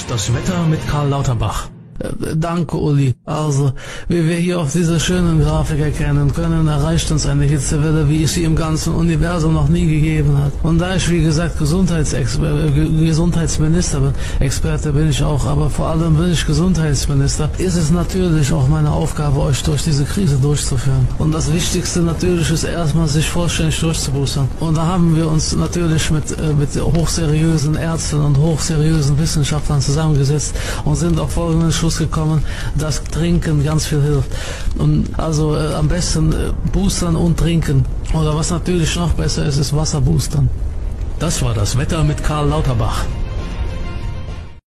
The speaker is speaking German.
das Wetter mit Karl Lauterbach. Danke, Uli. Also, wie wir hier auf dieser schönen Grafik erkennen können, erreicht uns eine Hitzewelle, wie es sie im ganzen Universum noch nie gegeben hat. Und da ich, wie gesagt, Gesundheitsminister bin, Experte bin ich auch, aber vor allem bin ich Gesundheitsminister, ist es natürlich auch meine Aufgabe, euch durch diese Krise durchzuführen. Und das Wichtigste natürlich ist erstmal, sich vollständig durchzuboostern. Und da haben wir uns natürlich mit hochseriösen Ärzten und hochseriösen Wissenschaftlern zusammengesetzt und sind auf folgenden Schluss gekommen, dass Trinken ganz viel hilft. Und also am besten boostern und trinken. Oder was natürlich noch besser ist, ist Wasser boostern. Das war das Wetter mit Karl Lauterbach.